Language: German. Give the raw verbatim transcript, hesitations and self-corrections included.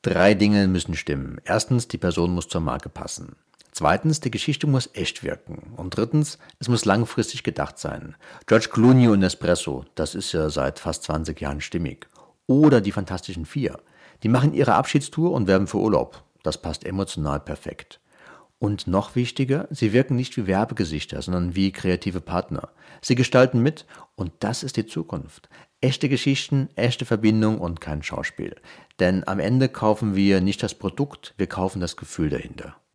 Drei Dinge müssen stimmen. Erstens, die Person muss zur Marke passen. Zweitens, die Geschichte muss echt wirken. Und drittens, es muss langfristig gedacht sein. George Clooney und Nespresso, das ist ja seit fast zwanzig Jahren stimmig. Oder die Fantastischen Vier. Die machen ihre Abschiedstour und werben für Urlaub. Das passt emotional perfekt. Und noch wichtiger, sie wirken nicht wie Werbegesichter, sondern wie kreative Partner. Sie gestalten mit und das ist die Zukunft. Echte Geschichten, echte Verbindung und kein Schauspiel. Denn am Ende kaufen wir nicht das Produkt, wir kaufen das Gefühl dahinter.